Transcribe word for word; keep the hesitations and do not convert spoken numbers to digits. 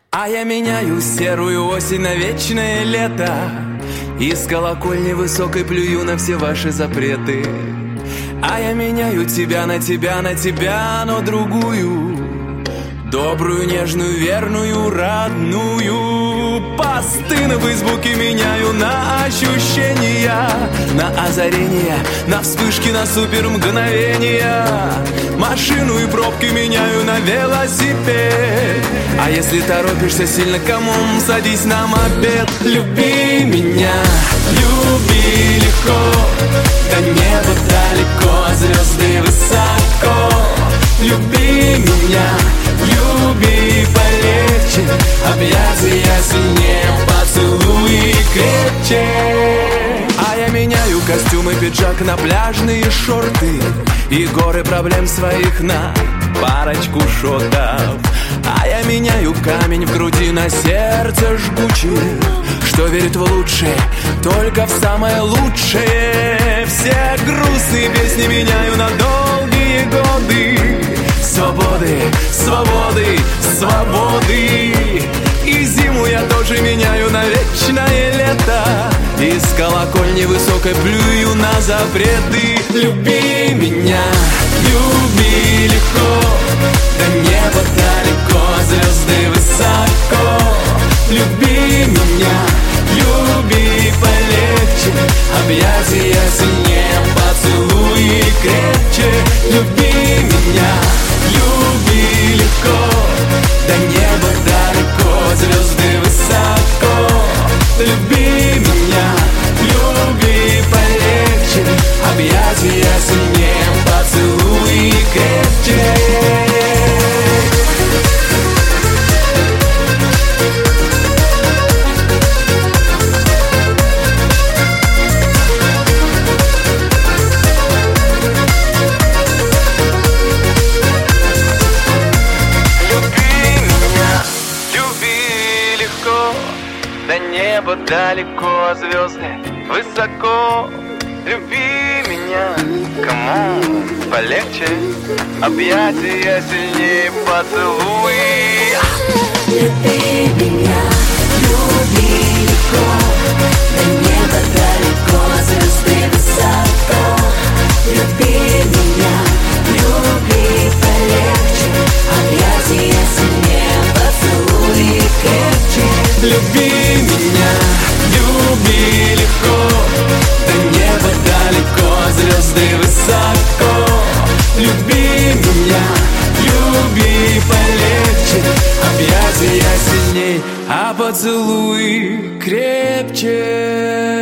А я меняю серую осень на вечное лето. Из колокольни высокой плюю на все ваши запреты. А я меняю тебя на тебя, на тебя, но другую, добрую, нежную, верную, родную. Посты на фейсбуке меняю на ощущения, на озарения, на вспышки, на супермгновения. Машину и пробки меняю на велосипед. А если торопишься сильно, камон, садись на мопед. Люби меня, люби легко, до неба далеко, звезды высоко. Люби меня, люби полегче, объятия сильнее, поцелуи крепче. А я меняю костюм и пиджак на пляжные шорты и горы проблем своих на парочку шотов. А я меняю камень в груди на сердце жгучее, что верит в лучшее, только в самое лучшее. Все грустные песни меняю на долгие годы свободы, свободы, свободы. И зиму я тоже меняю на вечное лето. Из колокольни высокой плюю на запреты. Люби меня, люби легко, до неба далеко, звезды высоко. Люби меня, люби полегче, объятия сильнее, поцелуи крепче. Люби меня, люби легко, до неба далеко, звезды высоко. Люби меня, люби полегче, объятия сильнее, поцелуи крепче. Далеко, звезды высоко. Люби меня, камон, полегче, объятия сильнее, поцелуи. Люби меня, люби легко, до неба далеко, звезды высоко. Люби меня, люби полегче, объятия сильнее, поцелуи крепче. Люби меня, люби легко, до неба далеко, звезды высоко. Люби меня, люби полегче, объятия сильней, а поцелуи крепче.